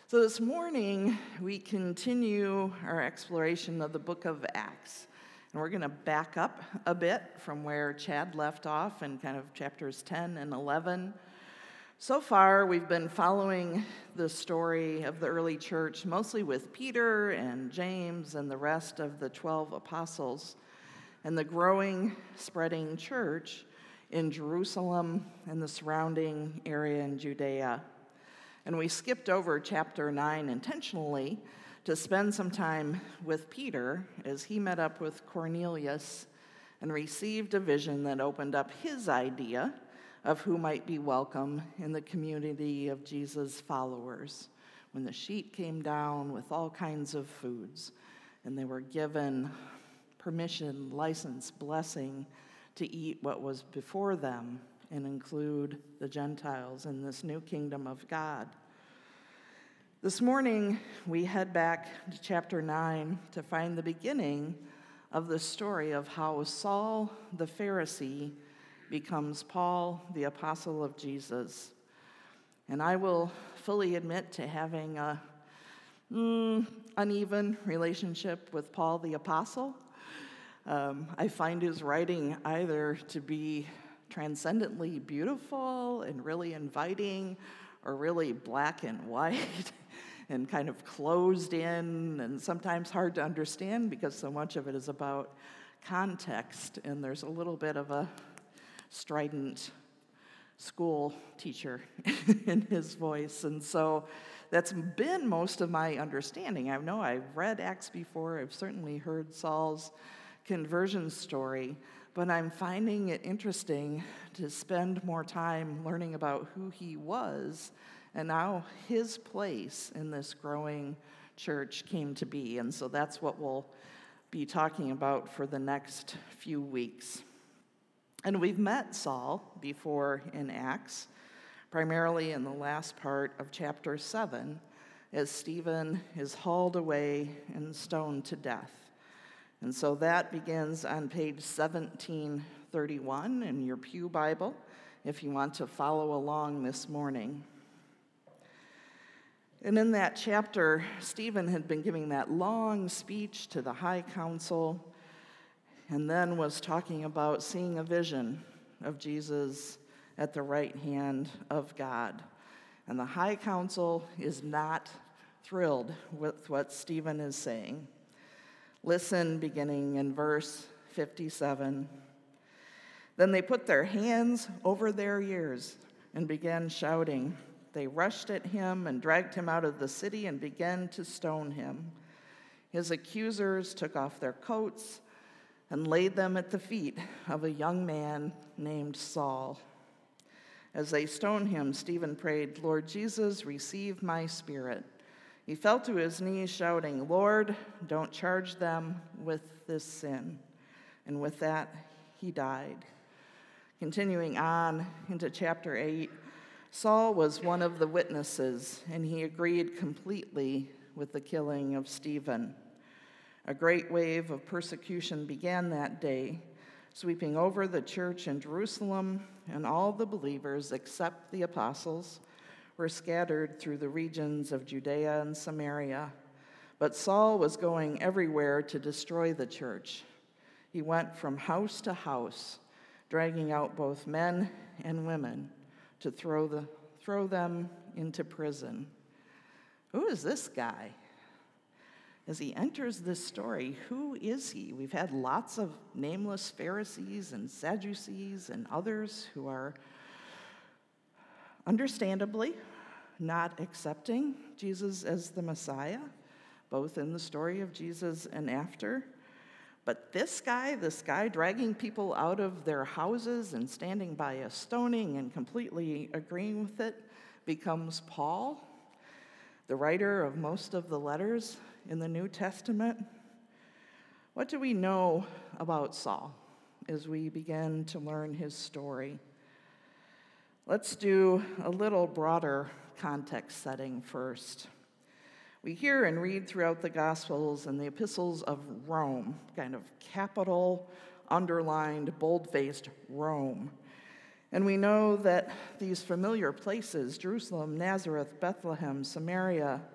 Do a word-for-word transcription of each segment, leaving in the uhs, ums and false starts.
So this morning, we continue our exploration of the book of Acts. And we're going to back up a bit from where Chad left off in kind of chapters ten and eleven. So far, we've been following the story of the early church, mostly with Peter and James and the rest of the twelve apostles, and the growing, spreading church in Jerusalem and the surrounding area in Judea. And we skipped over chapter nine intentionally to spend some time with Peter as he met up with Cornelius and received a vision that opened up his idea of who might be welcome in the community of Jesus' followers. When the sheet came down with all kinds of foods, and they were given permission, license, blessing to eat what was before them and include the Gentiles in this new kingdom of God. This morning, we head back to chapter nine to find the beginning of the story of how Saul the Pharisee becomes Paul the apostle of Jesus. And I will fully admit to having a mm, uneven relationship with Paul the apostle. Um, I find his writing either to be transcendently beautiful and really inviting, or really black and white and kind of closed in and sometimes hard to understand because so much of it is about context, and there's a little bit of a strident school teacher in his voice. And so that's been most of my understanding. I know I've read Acts before. I've certainly heard Saul's conversion story, but I'm finding it interesting to spend more time learning about who he was and how his place in this growing church came to be. And so that's what we'll be talking about for the next few weeks. And we've met Saul before in Acts, primarily in the last part of chapter seven, as Stephen is hauled away and stoned to death. And so that begins on page seventeen thirty-one in your Pew Bible, if you want to follow along this morning. And in that chapter, Stephen had been giving that long speech to the high council, and then was talking about seeing a vision of Jesus at the right hand of God. And the high council is not thrilled with what Stephen is saying. Listen, beginning in verse fifty-seven. Then they put their hands over their ears and began shouting. They rushed at him and dragged him out of the city and began to stone him. His accusers took off their coats and laid them at the feet of a young man named Saul. As they stoned him, Stephen prayed, "Lord Jesus, receive my spirit." He fell to his knees, shouting, "Lord, don't charge them with this sin." And with that, he died. Continuing on into chapter eight, Saul was one of the witnesses, and he agreed completely with the killing of Stephen. A great wave of persecution began that day, sweeping over the church in Jerusalem, and all the believers, except the apostles, were scattered through the regions of Judea and Samaria. But Saul was going everywhere to destroy the church. He went from house to house, dragging out both men and women to throw the throw them into prison. Who is this guy? As he enters this story, who is he? We've had lots of nameless Pharisees and Sadducees and others who are understandably not accepting Jesus as the Messiah, both in the story of Jesus and after. But this guy, this guy dragging people out of their houses and standing by a stoning and completely agreeing with it, becomes Paul, the writer of most of the letters in the New Testament. What do we know about Saul as we begin to learn his story? Let's do a little broader context setting first. We hear and read throughout the Gospels and the epistles of Rome, kind of capital, underlined, bold-faced Rome. And we know that these familiar places, Jerusalem, Nazareth, Bethlehem, Samaria,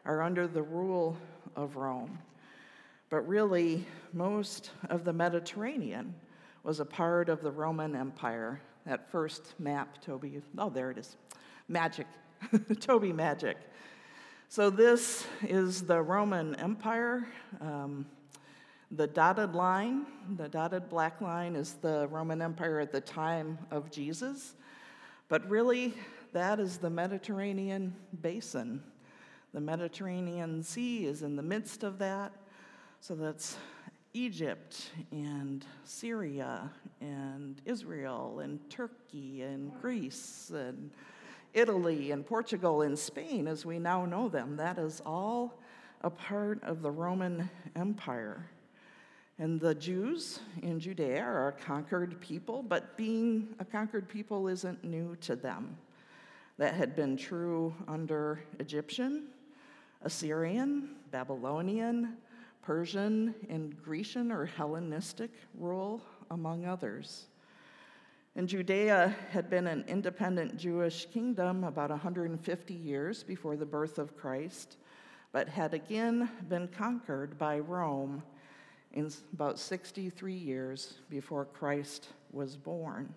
are under the rule of Rome. But really, most of the Mediterranean was a part of the Roman Empire. That first map, Toby, oh, there it is. Magic. Toby magic. So this is the Roman Empire. Um, the dotted line, the dotted black line is the Roman Empire at the time of Jesus. But really, that is the Mediterranean basin. The Mediterranean Sea is in the midst of that. So that's Egypt and Syria and Israel and Turkey and Greece and Italy and Portugal and Spain as we now know them. That is all a part of the Roman Empire. And the Jews in Judea are a conquered people, but being a conquered people isn't new to them. That had been true under Egyptian, Assyrian, Babylonian, Persian, and Grecian or Hellenistic rule, among others. And Judea had been an independent Jewish kingdom about one hundred fifty years before the birth of Christ, but had again been conquered by Rome in about sixty-three years before Christ was born.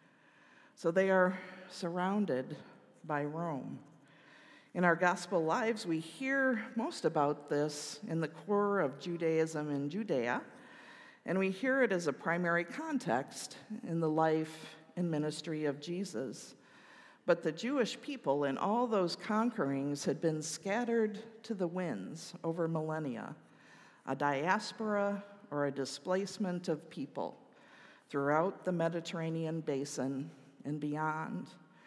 So they are surrounded by Rome. In our gospel lives, we hear most about this in the core of Judaism in Judea, and we hear it as a primary context in the life and ministry of Jesus. But the Jewish people in all those conquerings had been scattered to the winds over millennia, a diaspora or a displacement of people throughout the Mediterranean basin and beyond.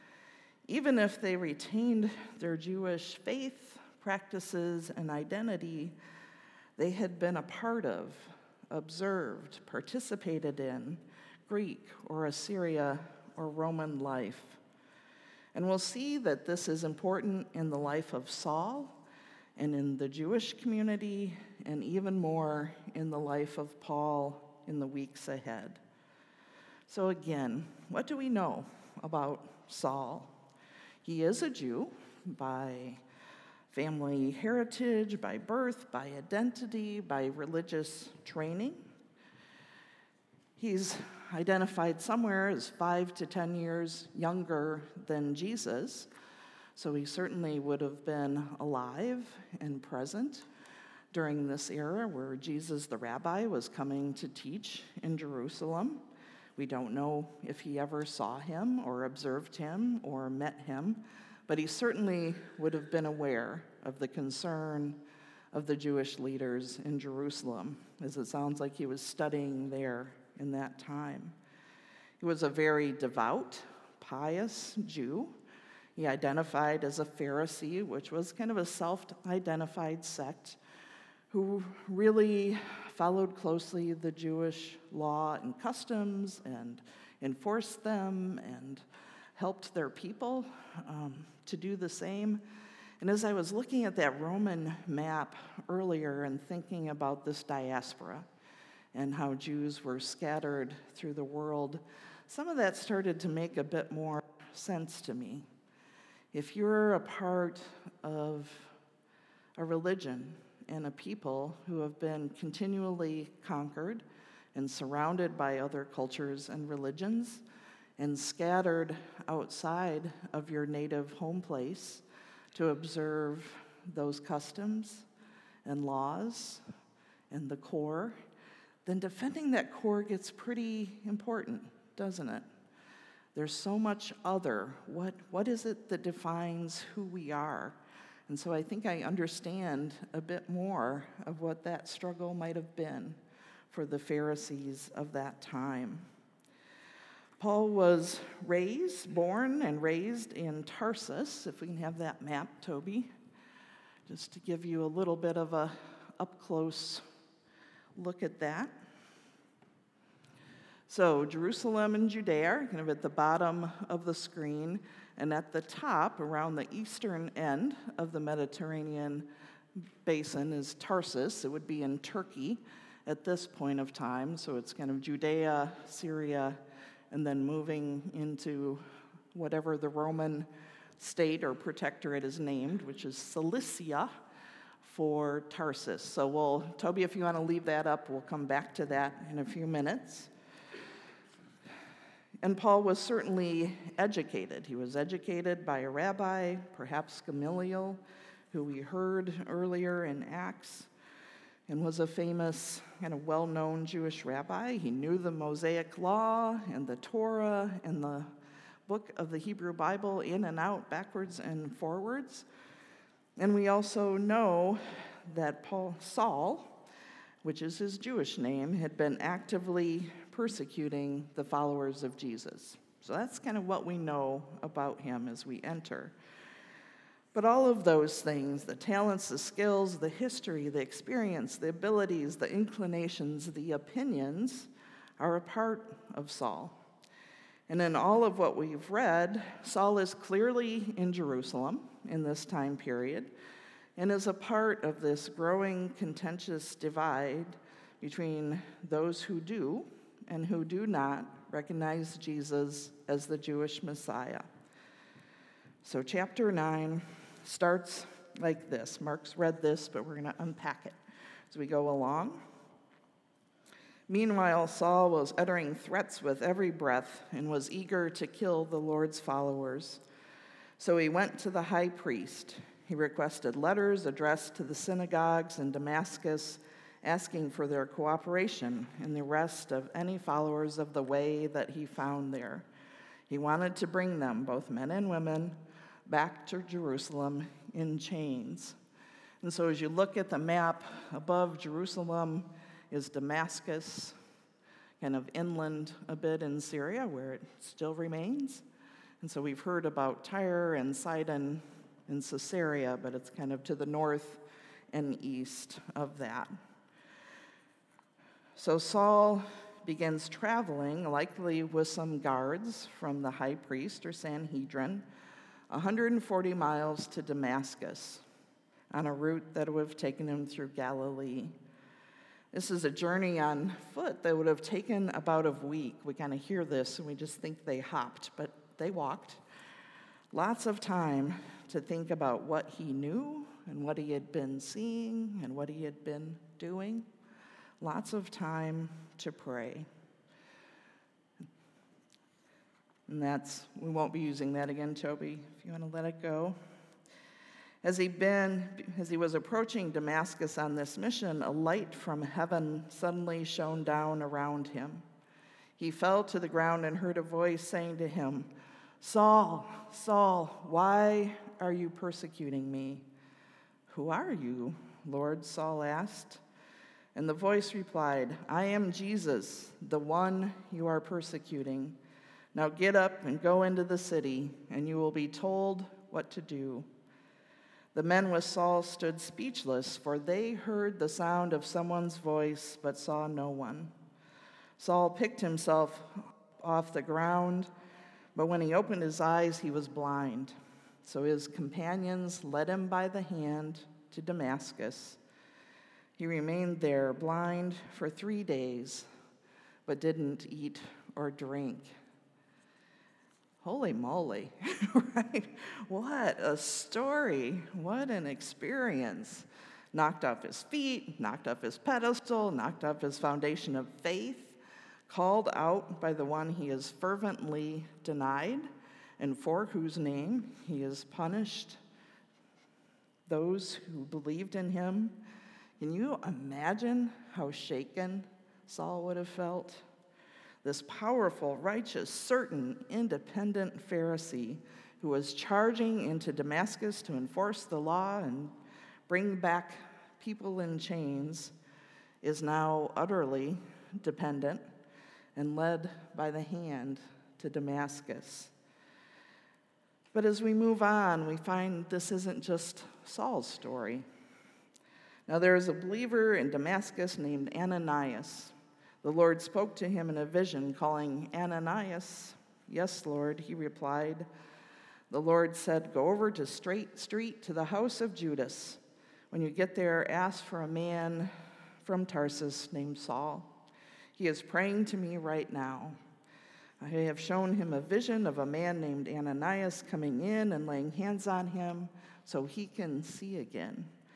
Even if they retained their Jewish faith, practices, and identity, they had been a part of, observed, participated in Greek or Assyria or Roman life. And we'll see that this is important in the life of Saul and in the Jewish community, and even more in the life of Paul in the weeks ahead. So again, what do we know about Saul? He is a Jew by family heritage, by birth, by identity, by religious training. He's identified somewhere as five to ten years younger than Jesus, so he certainly would have been alive and present during this era where Jesus the rabbi was coming to teach in Jerusalem. We don't know if he ever saw him or observed him or met him, but he certainly would have been aware of the concern of the Jewish leaders in Jerusalem, as it sounds like he was studying there in that time. He was a very devout, pious Jew. He identified as a Pharisee, which was kind of a self-identified sect who really followed closely the Jewish law and customs and enforced them and helped their people um, to do the same. And as I was looking at that Roman map earlier and thinking about this diaspora and how Jews were scattered through the world, some of that started to make a bit more sense to me. If you're a part of a religion and a people who have been continually conquered and surrounded by other cultures and religions and scattered outside of your native home place to observe those customs and laws and the core, then defending that core gets pretty important, doesn't it? There's so much other. What, what is it that defines who we are? And so I think I understand a bit more of what that struggle might have been for the Pharisees of that time. Paul was raised, born and raised in Tarsus, if we can have that map, Toby, just to give you a little bit of a up-close look at that. So Jerusalem and Judea are kind of at the bottom of the screen, and at the top, around the eastern end of the Mediterranean basin, is Tarsus. It would be in Turkey at this point of time, so it's kind of Judea, Syria, and then moving into whatever the Roman state or protectorate is named, which is Cilicia, for Tarsus. So we'll, Toby, if you want to leave that up, we'll come back to that in a few minutes. And Paul was certainly educated. He was educated by a rabbi, perhaps Gamaliel, who we heard earlier in Acts, and was a famous and a well-known Jewish rabbi. He knew the Mosaic Law and the Torah and the book of the Hebrew Bible in and out, backwards and forwards. And we also know that Paul, Saul, which is his Jewish name, had been actively persecuting the followers of Jesus. So that's kind of what we know about him as we enter. But all of those things, the talents, the skills, the history, the experience, the abilities, the inclinations, the opinions, are a part of Saul. And in all of what we've read, Saul is clearly in Jerusalem in this time period and is a part of this growing contentious divide between those who do and who do not recognize Jesus as the Jewish Messiah. So chapter nine starts like this. Mark's read this, but we're going to unpack it as we go along. Meanwhile, Saul was uttering threats with every breath and was eager to kill the Lord's followers. So he went to the high priest. He requested letters addressed to the synagogues in Damascus, asking for their cooperation in the arrest of any followers of the way that he found there. He wanted to bring them, both men and women, back to Jerusalem in chains. And so as you look at the map, above Jerusalem is Damascus, kind of inland a bit in Syria, where it still remains. And so we've heard about Tyre and Sidon and Caesarea, but it's kind of to the north and east of that. So Saul begins traveling, likely with some guards from the high priest or Sanhedrin, one hundred forty miles to Damascus on a route that would have taken him through Galilee. This is a journey on foot that would have taken about a week. We kind of hear this and we just think they hopped, but they walked. Lots of time to think about what he knew and what he had been seeing and what he had been doing. Lots of time to pray. And that's, we won't be using that again, Toby, if you want to let it go. As he been, as he was approaching Damascus on this mission, a light from heaven suddenly shone down around him. He fell to the ground and heard a voice saying to him, "Saul, Saul, why are you persecuting me?" "Who are you, Lord?" Saul asked. And the voice replied, "I am Jesus, the one you are persecuting. Now get up and go into the city, and you will be told what to do." The men with Saul stood speechless, for they heard the sound of someone's voice, but saw no one. Saul picked himself off the ground, but when he opened his eyes, he was blind. So his companions led him by the hand to Damascus. He remained there blind for three days, but didn't eat or drink. Holy moly, right? What a story. What an experience. Knocked off his feet, knocked off his pedestal, knocked off his foundation of faith, called out by the one he has fervently denied, and for whose name he has punished those who believed in him. Can you imagine how shaken Saul would have felt? This powerful, righteous, certain, independent Pharisee who was charging into Damascus to enforce the law and bring back people in chains is now utterly dependent and led by the hand to Damascus. But as we move on, we find this isn't just Saul's story. Now there is a believer in Damascus named Ananias. The Lord spoke to him in a vision, calling, "Ananias." "Yes, Lord," he replied. The Lord said, "Go over to Straight Street to the house of Judas. When you get there, ask for a man from Tarsus named Saul. He is praying to me right now. I have shown him a vision of a man named Ananias coming in and laying hands on him so he can see again."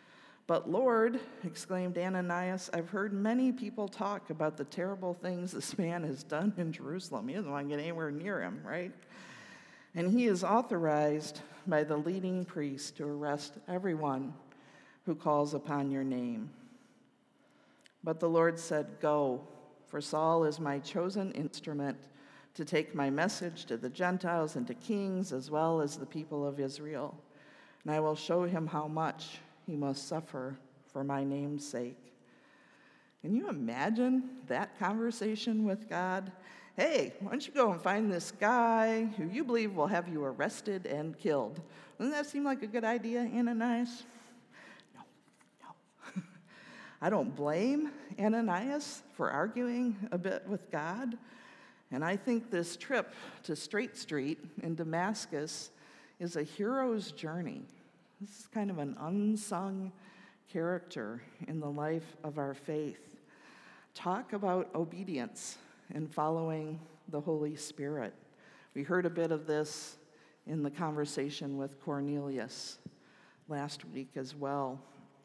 "But Lord," exclaimed Ananias, "I've heard many people talk about the terrible things this man has done in Jerusalem." He doesn't want to get anywhere near him, right? "And he is authorized by the leading priest to arrest everyone who calls upon your name." But the Lord said, "Go, for Saul is my chosen instrument to take my message to the Gentiles and to kings as well as the people of Israel. And I will show him how much he must suffer for my name's sake." Can you imagine that conversation with God? "Hey, why don't you go and find this guy who you believe will have you arrested and killed?" Doesn't that seem like a good idea, Ananias? No, no. I don't blame Ananias for arguing a bit with God. And I think this trip to Straight Street in Damascus is a hero's journey. This is kind of an unsung character in the life of our faith. Talk about obedience and following the Holy Spirit. We heard a bit of this in the conversation with Cornelius last week as well.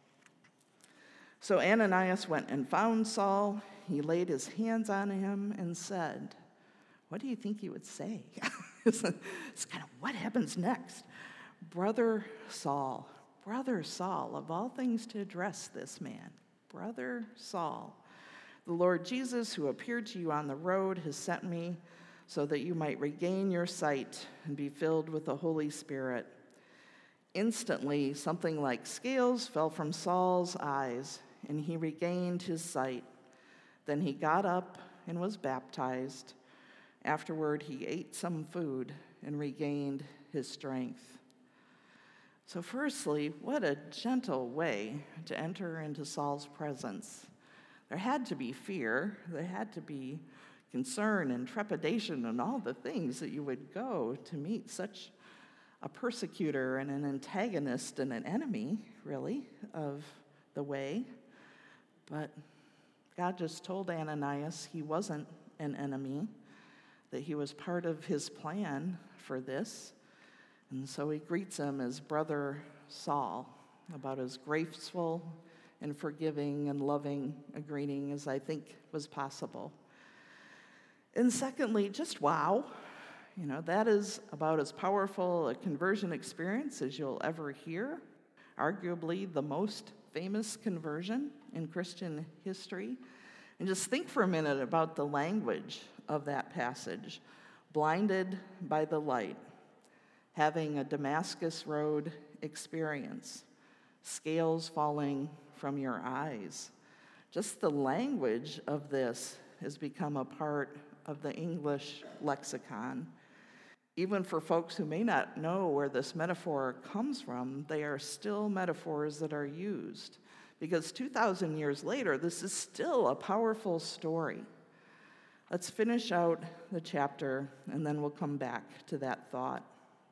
So Ananias went and found Saul. He laid his hands on him and said, what do you think he would say? It's kind of what happens next. "Brother Saul, Brother Saul, of all things to address this man, Brother Saul, the Lord Jesus, who appeared to you on the road, has sent me so that you might regain your sight and be filled with the Holy Spirit." Instantly, something like scales fell from Saul's eyes, and he regained his sight. Then he got up and was baptized. Afterward, he ate some food and regained his strength. So firstly, what a gentle way to enter into Saul's presence. There had to be fear. There had to be concern and trepidation and all the things that you would go to meet such a persecutor and an antagonist and an enemy, really, of the way. But God just told Ananias he wasn't an enemy, that he was part of his plan for this. And so he greets him as Brother Saul, about as graceful and forgiving and loving a greeting as I think was possible. And secondly, just wow. You know, that is about as powerful a conversion experience as you'll ever hear. Arguably the most famous conversion in Christian history. And just think for a minute about the language of that passage. Blinded by the light, having a Damascus Road experience, scales falling from your eyes. Just the language of this has become a part of the English lexicon. Even for folks who may not know where this metaphor comes from, they are still metaphors that are used. Because two thousand years later, this is still a powerful story. Let's finish out the chapter, and then we'll come back to that thought.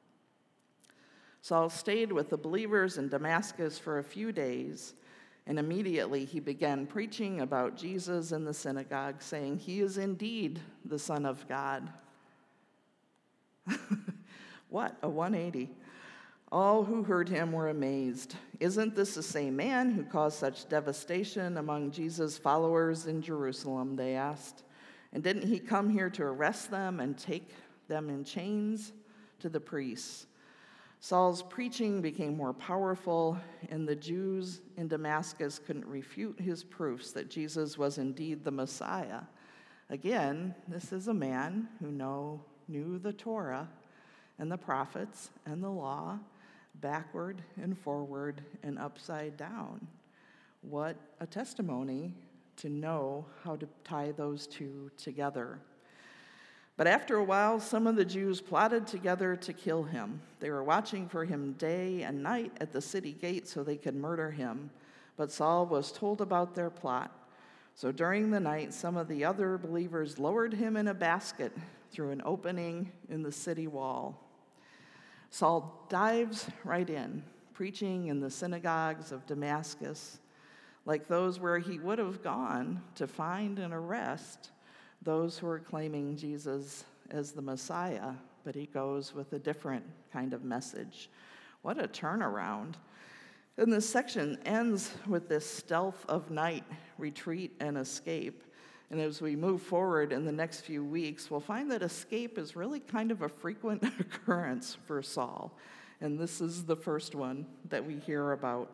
Saul stayed with the believers in Damascus for a few days, and immediately he began preaching about Jesus in the synagogue, saying, "He is indeed the Son of God." What a one eighty. All who heard him were amazed. "Isn't this the same man who caused such devastation among Jesus' followers in Jerusalem?" they asked. "And didn't he come here to arrest them and take them in chains to the priests?" Saul's preaching became more powerful, and the Jews in Damascus couldn't refute his proofs that Jesus was indeed the Messiah. Again, this is a man who know, knew the Torah and the prophets and the law backward and forward and upside down. What a testimony to know how to tie those two together. But after a while, some of the Jews plotted together to kill him. They were watching for him day and night at the city gate so they could murder him. But Saul was told about their plot. So during the night, some of the other believers lowered him in a basket through an opening in the city wall. Saul dives right in, preaching in the synagogues of Damascus, like those where he would have gone to find and arrest those who are claiming Jesus as the Messiah, but he goes with a different kind of message. What a turnaround. And this section ends with this stealth of night, retreat, and escape. And as we move forward in the next few weeks, we'll find that escape is really kind of a frequent occurrence for Saul. And this is the first one that we hear about.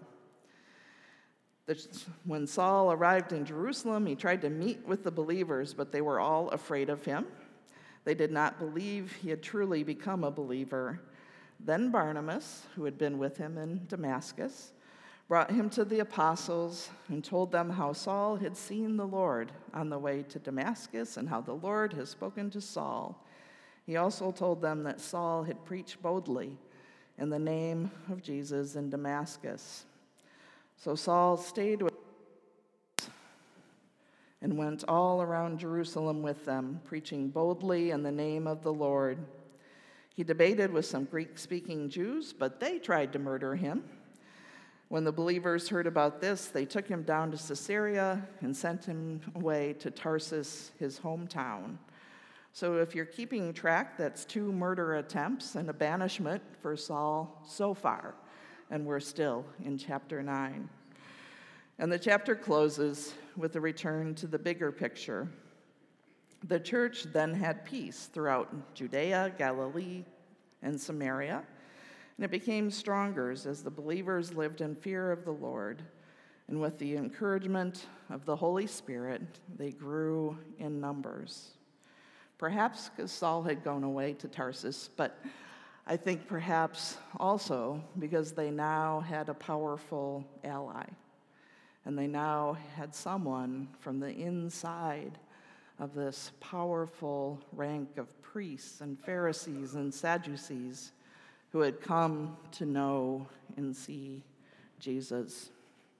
When Saul arrived in Jerusalem, he tried to meet with the believers, but they were all afraid of him. They did not believe he had truly become a believer. Then Barnabas, who had been with him in Damascus, brought him to the apostles and told them how Saul had seen the Lord on the way to Damascus and how the Lord had spoken to Saul. He also told them that Saul had preached boldly in the name of Jesus in Damascus. So Saul stayed with them and went all around Jerusalem with them, preaching boldly in the name of the Lord. He debated with some Greek-speaking Jews, but they tried to murder him. When the believers heard about this, they took him down to Caesarea and sent him away to Tarsus, his hometown. So if you're keeping track, that's two murder attempts and a banishment for Saul so far. And we're still in chapter nine. And the chapter closes with a return to the bigger picture. The church then had peace throughout Judea, Galilee, and Samaria. And it became stronger as the believers lived in fear of the Lord. And with the encouragement of the Holy Spirit, they grew in numbers. Perhaps because Saul had gone away to Tarsus, but I think perhaps also because they now had a powerful ally. And they now had someone from the inside of this powerful rank of priests and Pharisees and Sadducees who had come to know and see Jesus.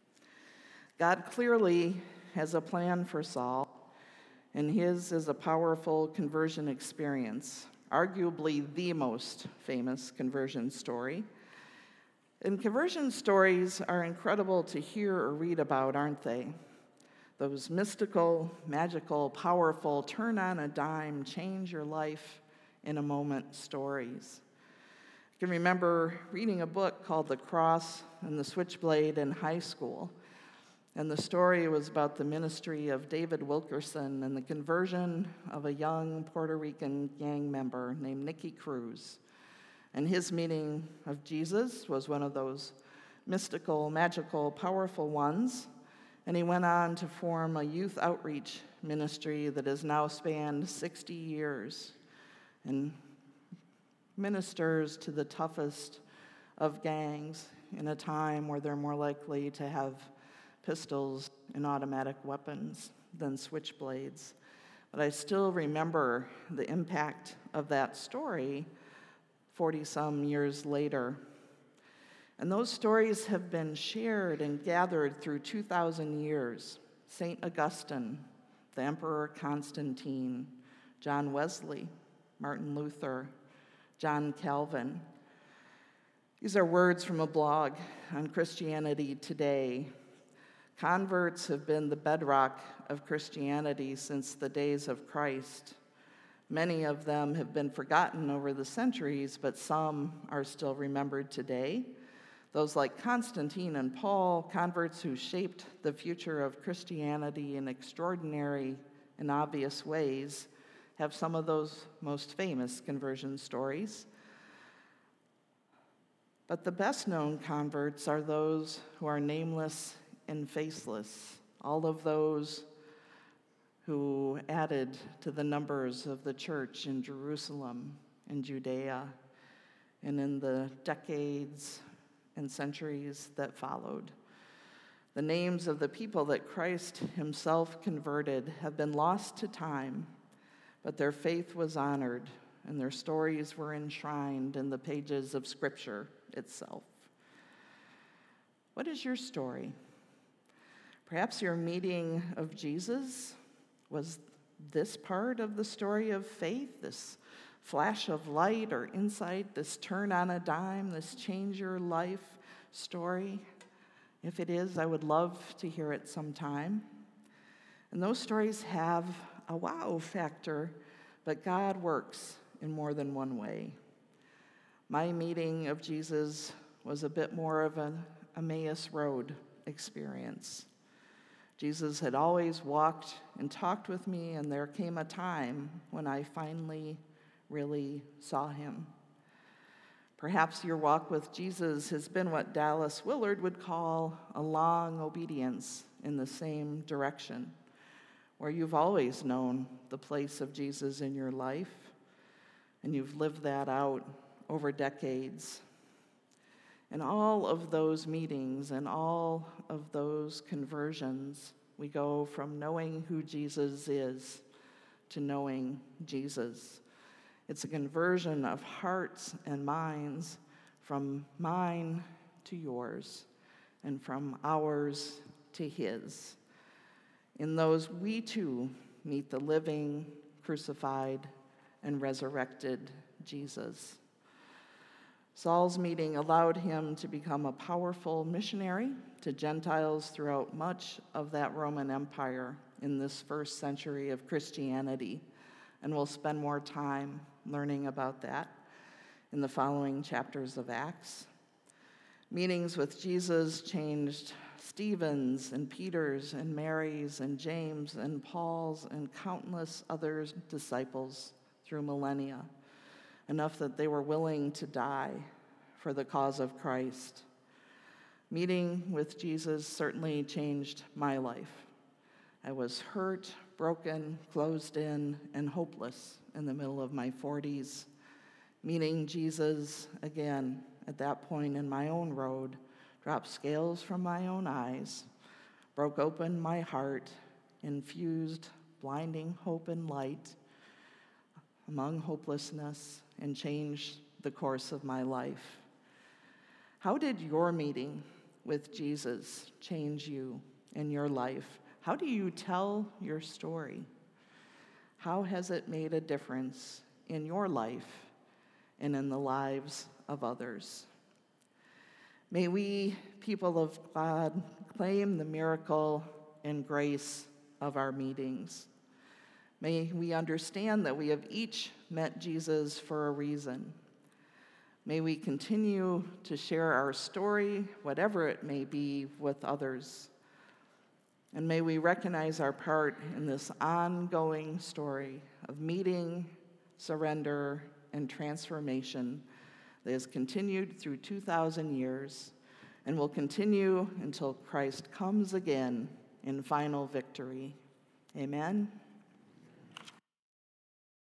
God clearly has a plan for Saul, and his is a powerful conversion experience, arguably the most famous conversion story. And conversion stories are incredible to hear or read about, aren't they? Those mystical, magical, powerful, turn on a dime, change your life in a moment stories. I can remember reading a book called The Cross and the Switchblade in high school. And the story was about the ministry of David Wilkerson and the conversion of a young Puerto Rican gang member named Nicky Cruz. And his meeting of Jesus was one of those mystical, magical, powerful ones. And he went on to form a youth outreach ministry that has now spanned sixty years and ministers to the toughest of gangs in a time where they're more likely to have pistols and automatic weapons than switchblades. But I still remember the impact of that story forty-some years later. And those stories have been shared and gathered through two thousand years. Saint Augustine, the Emperor Constantine, John Wesley, Martin Luther, John Calvin. These are words from a blog on Christianity Today. Converts have been the bedrock of Christianity since the days of Christ. Many of them have been forgotten over the centuries, but some are still remembered today. Those like Constantine and Paul, converts who shaped the future of Christianity in extraordinary and obvious ways, have some of those most famous conversion stories. But the best-known converts are those who are nameless and faceless, all of those who added to the numbers of the church in Jerusalem and Judea and in the decades and centuries that followed. The names of the people that Christ himself converted have been lost to time, but their faith was honored and their stories were enshrined in the pages of Scripture itself. What is your story? Perhaps your meeting of Jesus was this part of the story of faith, this flash of light or insight, this turn on a dime, this change your life story. If it is, I would love to hear it sometime. And those stories have a wow factor, but God works in more than one way. My meeting of Jesus was a bit more of a, Emmaus Road experience. Jesus had always walked and talked with me, and there came a time when I finally really saw him. Perhaps your walk with Jesus has been what Dallas Willard would call a long obedience in the same direction, where you've always known the place of Jesus in your life, and you've lived that out over decades. In all of those meetings and all of those conversions, we go from knowing who Jesus is to knowing Jesus. It's a conversion of hearts and minds from mine to yours and from ours to his. In those, we too meet the living, crucified, and resurrected Jesus. Saul's meeting allowed him to become a powerful missionary to Gentiles throughout much of that Roman Empire in this first century of Christianity, and we'll spend more time learning about that in the following chapters of Acts. Meetings with Jesus changed Stephen's and Peter's and Mary's and James and Paul's and countless other disciples through millennia, enough that they were willing to die for the cause of Christ. Meeting with Jesus certainly changed my life. I was hurt, broken, closed in, and hopeless in the middle of my forties. Meeting Jesus again at that point in my own road dropped scales from my own eyes, broke open my heart, infused blinding hope and light among hopelessness, and changed the course of my life. How did your meeting with Jesus change you in your life? How do you tell your story? How has it made a difference in your life and in the lives of others? May we, people of God, claim the miracle and grace of our meetings. May we understand that we have each met Jesus for a reason. May we continue to share our story, whatever it may be, with others. And may we recognize our part in this ongoing story of meeting, surrender, and transformation that has continued through two thousand years and will continue until Christ comes again in final victory. Amen.